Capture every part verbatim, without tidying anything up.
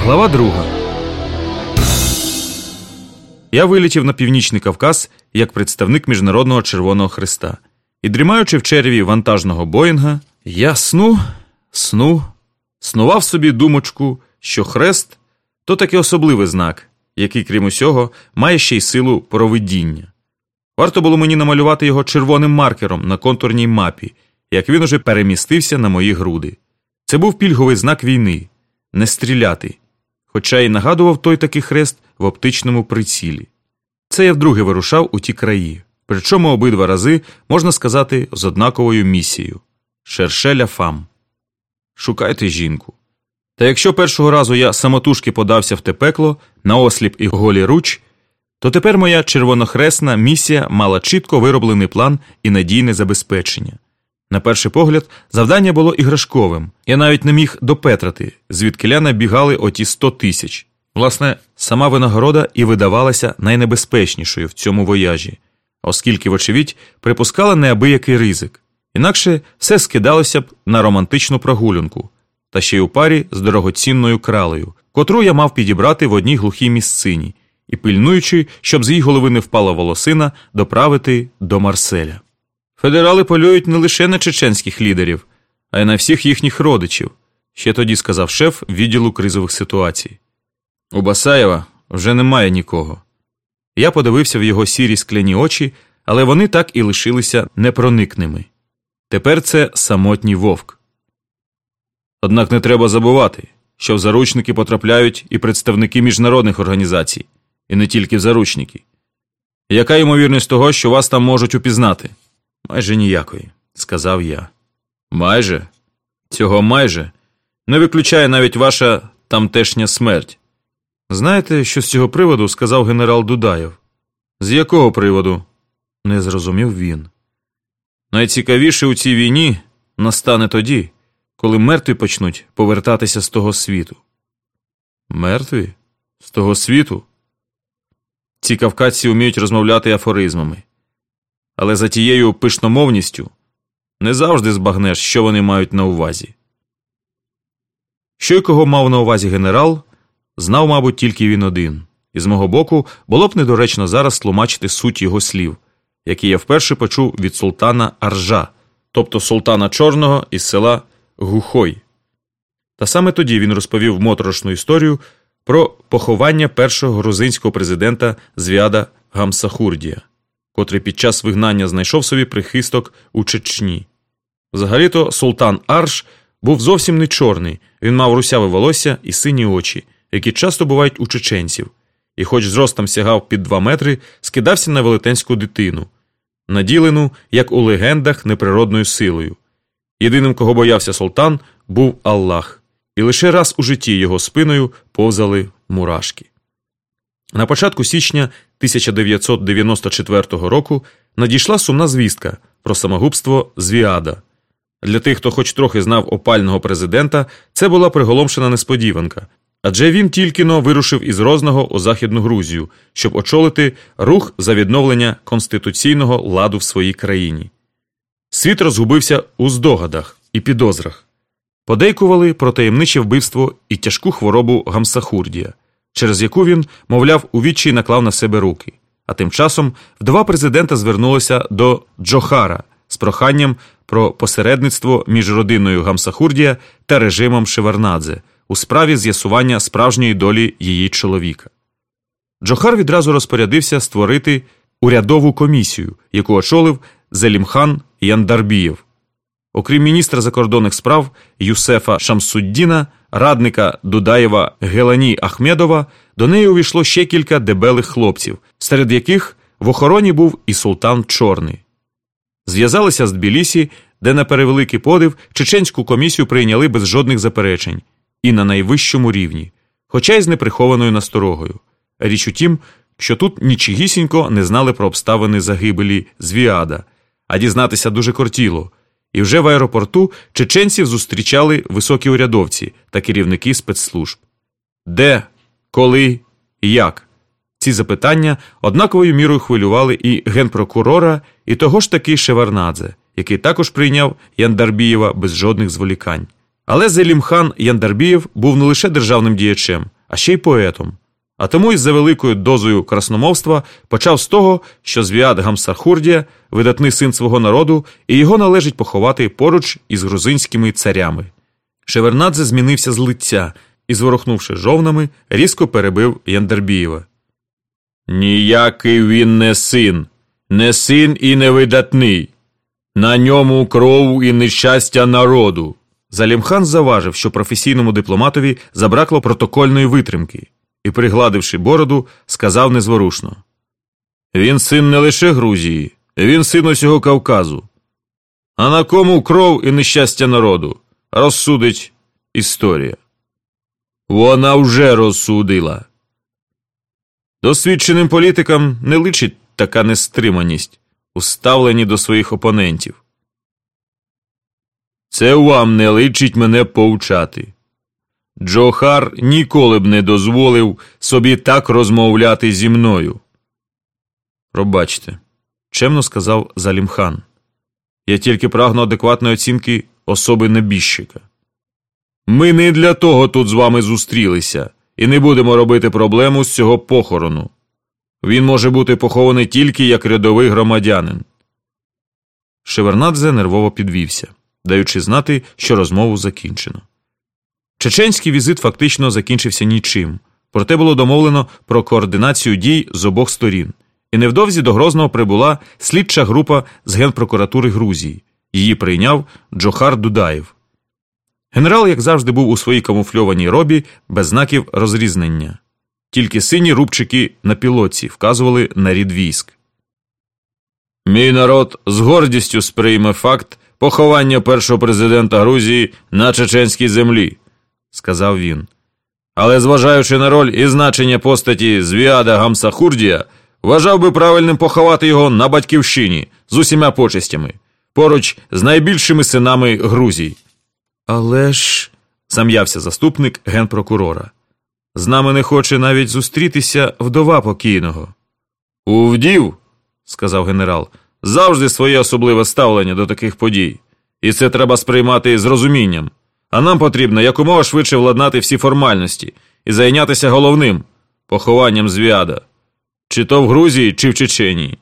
Глава друга. Я вилетів на Північний Кавказ як представник Міжнародного Червоного Хреста. І дрімаючи в череві вантажного Боїнга, я сну, сну, снував собі думочку, що хрест – то такий особливий знак, який, крім усього, має ще й силу провидіння. Варто було мені намалювати його червоним маркером на контурній мапі, як він уже перемістився на мої груди. Це був пільговий знак війни – не стріляти, хоча й нагадував той такий хрест в оптичному прицілі. Це я вдруге вирушав у ті краї, причому обидва рази, можна сказати, з однаковою місією – «Шерше ля фам» – шукайте жінку. Та якщо першого разу я самотужки подався в те пекло, наосліп і голіруч, то тепер моя червонохресна місія мала чітко вироблений план і надійне забезпечення. На перший погляд, завдання було іграшковим. Я навіть не міг допетрати, звідкиля набігали оті сто тисяч. Власне, сама винагорода і видавалася найнебезпечнішою в цьому вояжі, оскільки, вочевидь, припускала неабиякий ризик. Інакше все скидалося б на романтичну прогулянку, та ще й у парі з дорогоцінною кралею, котру я мав підібрати в одній глухій місцині і, пильнуючи, щоб з її голови не впала волосина, доправити до Марселя. Федерали полюють не лише на чеченських лідерів, а й на всіх їхніх родичів, ще тоді сказав шеф відділу кризових ситуацій. У Басаєва вже немає нікого. Я подивився в його сірі скляні очі, але вони так і лишилися непроникними. Тепер це самотній вовк. Однак не треба забувати, що в заручники потрапляють і представники міжнародних організацій, і не тільки в заручники. Яка ймовірність того, що вас там можуть упізнати? Майже ніякої, сказав я. Майже? Цього майже не виключає навіть ваша тамтешня смерть. Знаєте, що з цього приводу сказав генерал Дудаєв? З якого приводу? Не зрозумів він. Найцікавіше у цій війні настане тоді, коли мертві почнуть повертатися з того світу. Мертві? З того світу? Ці кавказці вміють розмовляти афоризмами. Але за тією пишномовністю не завжди збагнеш, що вони мають на увазі. Що й кого мав на увазі генерал, знав, мабуть, тільки він один. І з мого боку було б недоречно зараз тлумачити суть його слів, які я вперше почув від султана Аржа, тобто султана Чорного із села Гухой. Та саме тоді він розповів моторошну історію про поховання першого грузинського президента Звіада Гамсахурдія, котрий під час вигнання знайшов собі прихисток у Чечні. Взагалі-то султан Арж був зовсім не чорний, він мав русяве волосся і сині очі, які часто бувають у чеченців, і хоч зростом сягав під два метри, скидався на велетенську дитину, наділену, як у легендах, неприродною силою. Єдиним, кого боявся султан, був Аллах, і лише раз у житті його спиною повзали мурашки. На початку січня тисяча дев'ятсот дев'яносто четвертого року надійшла сумна звістка про самогубство Звіада. Для тих, хто хоч трохи знав опального президента, це була приголомшена несподіванка, адже він тільки-но вирушив із Розного у Західну Грузію, щоб очолити рух за відновлення конституційного ладу в своїй країні. Світ розгубився у здогадах і підозрах. Подейкували про таємниче вбивство і тяжку хворобу Гамсахурдія, через яку він, мовляв, у відчаї наклав на себе руки. А тим часом вдова президента звернулася до Джохара з проханням про посередництво між родиною Гамсахурдія та режимом Шеварднадзе у справі з'ясування справжньої долі її чоловіка. Джохар відразу розпорядився створити урядову комісію, яку очолив Зелімхан Яндарбієв. Окрім міністра закордонних справ Юсефа Шамсуддіна, радника Дудаєва Гелані Ахмедова, до неї увійшло ще кілька дебелих хлопців, серед яких в охороні був і султан Чорний. Зв'язалися з Тбілісі, де на перевеликий подив чеченську комісію прийняли без жодних заперечень і на найвищому рівні, хоча й з неприхованою насторогою. Річ у тім, що тут нічогісінько не знали про обставини загибелі Звіада, а дізнатися дуже кортіло. І вже в аеропорту чеченців зустрічали високі урядовці та керівники спецслужб. Де, коли, як? Ці запитання однаковою мірою хвилювали і генпрокурора, і того ж таки Шеварднадзе, який також прийняв Яндарбієва без жодних зволікань. Але Зелімхан Яндарбієв був не лише державним діячем, а ще й поетом. А тому із за великою дозою красномовства почав з того, що Звіад Гамсахурдія – видатний син свого народу, і його належить поховати поруч із грузинськими царями. Шевернадзе змінився з лиця і, зворухнувши жовнами, різко перебив Яндербієва. «Ніякий він не син, не син і не видатний. На ньому кров і нещастя народу». Залімхан заважив, що професійному дипломатові забракло протокольної витримки, і, пригладивши бороду, сказав незворушно. «Він син не лише Грузії, він син усього Кавказу. А на кому кров і нещастя народу? Розсудить історія». «Вона вже розсудила». Досвідченим політикам не личить така нестриманість у ставленні до своїх опонентів. «Це вам не личить мене повчати. Джохар ніколи б не дозволив собі так розмовляти зі мною». «Пробачте», – чемно сказав Залімхан. «Я тільки прагну адекватної оцінки особи небіжчика. Ми не для того тут з вами зустрілися і не будемо робити проблему з цього похорону. Він може бути похований тільки як рядовий громадянин». Шевернадзе нервово підвівся, даючи знати, що розмову закінчено. Чеченський візит фактично закінчився нічим, проте було домовлено про координацію дій з обох сторін, і невдовзі до Грозного прибула слідча група з Генпрокуратури Грузії. Її прийняв Джохар Дудаєв. Генерал, як завжди, був у своїй камуфльованій робі без знаків розрізнення. Тільки сині рубчики на пілотці вказували на рід військ. «Мій народ з гордістю сприйме факт поховання першого президента Грузії на чеченській землі», – сказав він. «Але зважаючи на роль і значення постаті Звіада Гамсахурдія, вважав би правильним поховати його на батьківщині з усіма почестями, поруч з найбільшими синами Грузії». «Але ж», – зам'явся заступник генпрокурора, – «з нами не хоче навіть зустрітися вдова покійного». «У вдів», – сказав генерал, – «завжди своє особливе ставлення до таких подій. І це треба сприймати з розумінням. А нам потрібно якомога швидше владнати всі формальності і зайнятися головним – похованням Звіада. Чи то в Грузії, чи в Чеченії».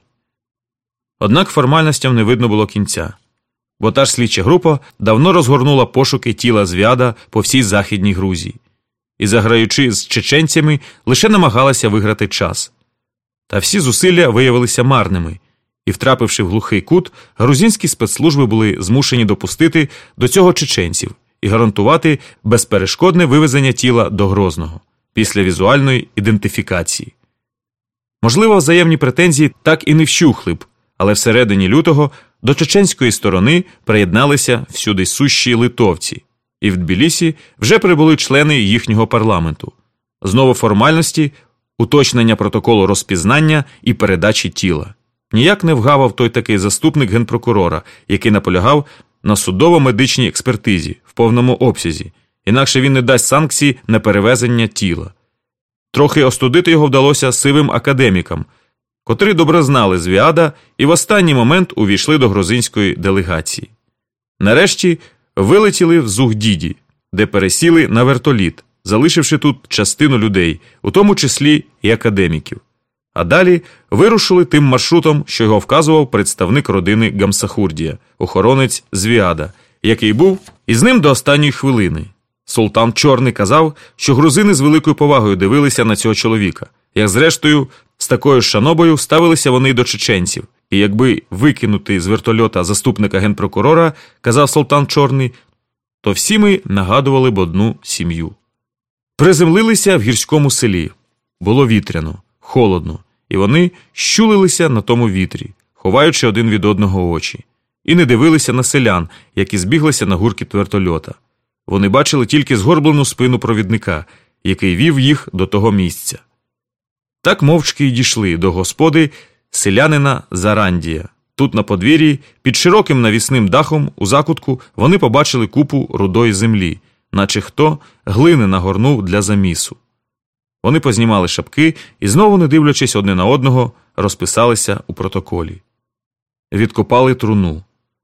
Однак формальностям не видно було кінця. Бо та ж слідча група давно розгорнула пошуки тіла Звіада по всій Західній Грузії. І, заграючи з чеченцями, лише намагалася виграти час. Та всі зусилля виявилися марними. І, втрапивши в глухий кут, грузинські спецслужби були змушені допустити до цього чеченців і гарантувати безперешкодне вивезення тіла до Грозного після візуальної ідентифікації. Можливо, взаємні претензії так і не вщухли б, але всередині лютого до чеченської сторони приєдналися всюди сущі литовці, і в Тбілісі вже прибули члени їхнього парламенту. Знову формальності, уточнення протоколу розпізнання і передачі тіла. Ніяк не вгавав той такий заступник генпрокурора, який наполягав на судово-медичній експертизі в повному обсязі, інакше він не дасть санкції на перевезення тіла. Трохи остудити його вдалося сивим академікам, котрі добре знали Звіада і в останній момент увійшли до грузинської делегації. Нарешті вилетіли в Зугдіді, де пересіли на вертоліт, залишивши тут частину людей, у тому числі і академіків. А далі вирушили тим маршрутом, що його вказував представник родини Гамсахурдія, охоронець Звіада, який був із ним до останньої хвилини. Султан Чорний казав, що грузини з великою повагою дивилися на цього чоловіка, як зрештою з такою ж шанобою ставилися вони й до чеченців. І якби викинути з вертольота заступника генпрокурора, казав Султан Чорний, то всі ми нагадували б одну сім'ю. Приземлилися в гірському селі. Було вітряно, холодно, і вони щулилися на тому вітрі, ховаючи один від одного очі, і не дивилися на селян, які збіглися на гуркіт вертольота. Вони бачили тільки згорблену спину провідника, який вів їх до того місця. Так мовчки й дійшли до господи селянина Зарандія. Тут на подвір'ї, під широким навісним дахом, у закутку, вони побачили купу рудої землі, наче хто глини нагорнув для замісу. Вони познімали шапки і, знову не дивлячись одне на одного, розписалися у протоколі. Відкопали труну.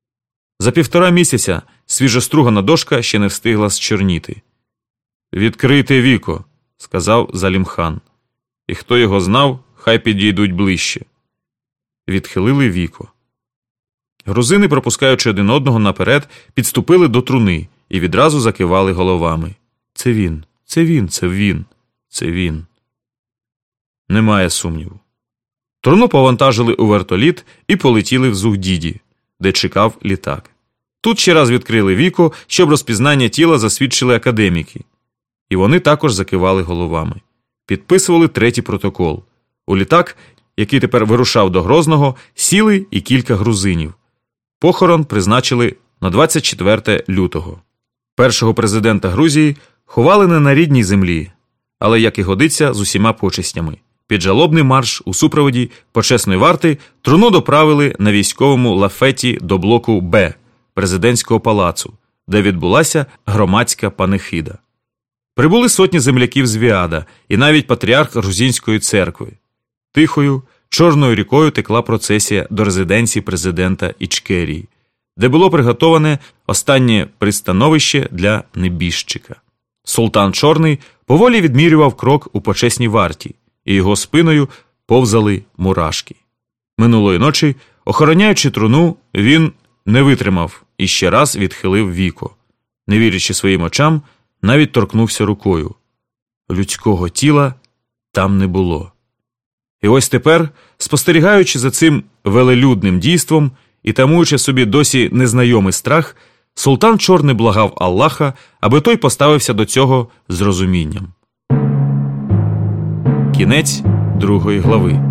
За півтора місяця свіжостругана дошка ще не встигла зчорніти. «Відкрийте віко», – сказав Залім-хан. І хто його знав, хай підійдуть ближче. Відхилили віко. Грузини, пропускаючи один одного наперед, підступили до труни і відразу закивали головами. Це він, це він, це він, це він. Немає сумніву. Труну повантажили у вертоліт і полетіли в Зугдіді, де чекав літак. Тут ще раз відкрили віко, щоб розпізнання тіла засвідчили академіки. І вони також закивали головами. Підписували третій протокол. У літак, який тепер вирушав до Грозного, сіли і кілька грузинів. Похорон призначили на двадцять четверте лютого. Першого президента Грузії ховали не на рідній землі, але, як і годиться, з усіма почестями. Під жалобний марш у супроводі почесної варти труну доправили на військовому лафеті до блоку Б президентського палацу, де відбулася громадська панихида. Прибули сотні земляків з Віада і навіть патріарх Грузинської церкви. Тихою, Чорною рікою текла процесія до резиденції президента Ічкерії, де було приготоване останнє пристановище для небіжчика. Султан Чорний поволі відмірював крок у почесній варті, і його спиною повзали мурашки. Минулої ночі, охороняючи труну, він не витримав і ще раз відхилив віко. Не вірячи своїм очам, навіть торкнувся рукою. Людського тіла там не було. І ось тепер, спостерігаючи за цим велелюдним дійством і тамуючи собі досі незнайомий страх, султан Чорний благав Аллаха, аби той поставився до цього з розумінням. Кінець другої глави.